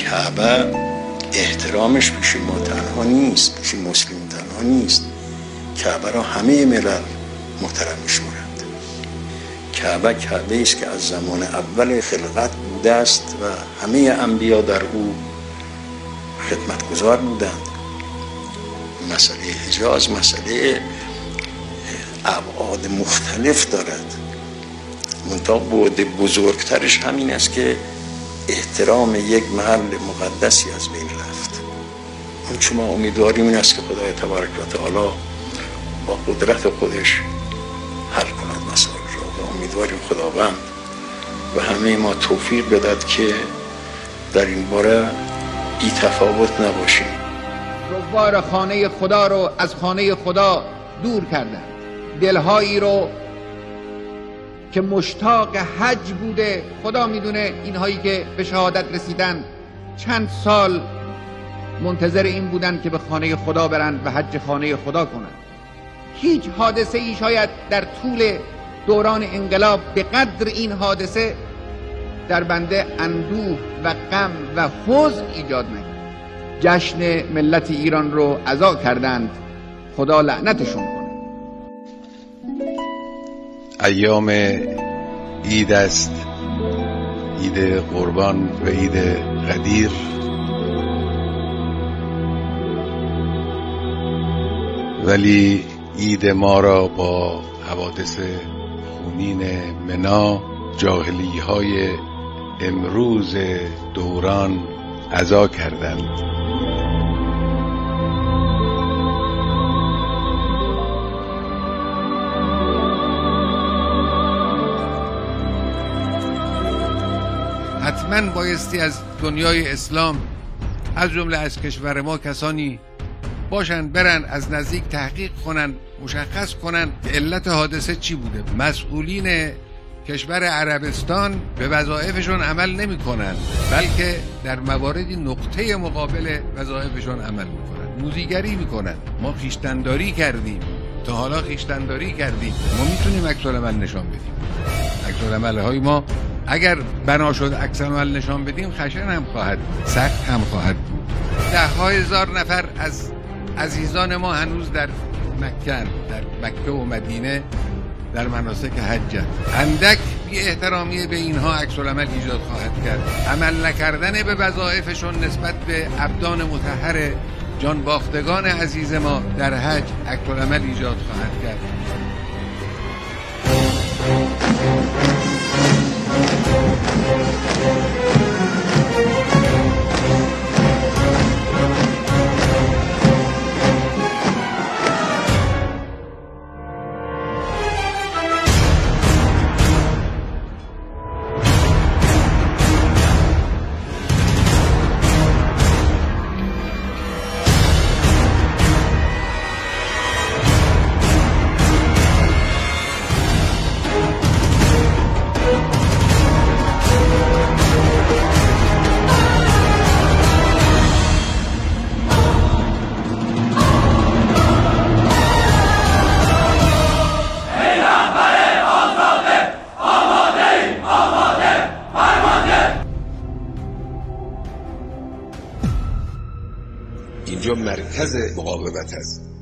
کعبه احترامش پیش ما تنها نیست، پیش مسلم تنها نیست، کعبه را همه ملل محترم می‌شمارند. کعبه است که از زمان اول خلقت بوده است و همه انبیا در او خدمتگزار بودند. مسئله حجاز مسئله ابعاد مختلف دارد، منتها بعد بزرگترش همین است که احترام یک محل مقدسی از بین رفت. اون چه ما امیدواریم این است که خدای تبارک و تعالی با قدرت خودش حل کند مسائل را و امیدواریم خداوند و همه ما توفیق بدهد که در این باره بی تفاوت نباشیم. زوار خانه خدا رو از خانه خدا دور کردن، دلهایی رو که مشتاق حج بوده، خدا میدونه اینهایی که به شهادت رسیدن چند سال منتظر این بودن که به خانه خدا برن و حج خانه خدا کنن. هیچ حادثه ای شاید در طول دوران انقلاب به قدر این حادثه در بنده اندوه و غم و حزن ایجاد نکرد. جشن ملت ایران رو عزا کردند، خدا لعنتشون کنه. ایام عید است، عید قربان و عید قدیر. ولی عید ما را با حوادث خونین منا، جاهلی های امروز دوران عزا کردند. حتما بایستی از دنیای اسلام از جمله از کشور ما کسانی باشن برن از نزدیک تحقیق کنن، مشخص کنن که علت حادثه چی بوده. مسئولین کشور عربستان به وظایفشون عمل نمی کنن، بلکه در مواردی نقطه مقابل وظایفشون عمل می کنن، موذیگری می کنن. ما خویشتنداری کردیم، تا حالا خویشتنداری کردیم، ما میتونیم عکس العمل نشان بدیم. عکس العمل های ما اگر بنا شد عکس العمل نشان بدیم، خشن هم خواهد بود، سخت هم خواهد بود. 10,000 نفر از عزیزان ما هنوز در مکه و مدینه در مناسک حج. اندک بی احترامی به اینها عکس العمل ایجاد خواهد کرد. عمل نکردن به وظایفشون نسبت به ابدان مطهر جان باختگان عزیز ما در حج عکس العمل ایجاد خواهد کرد. اینجا مرکز مقاومت است.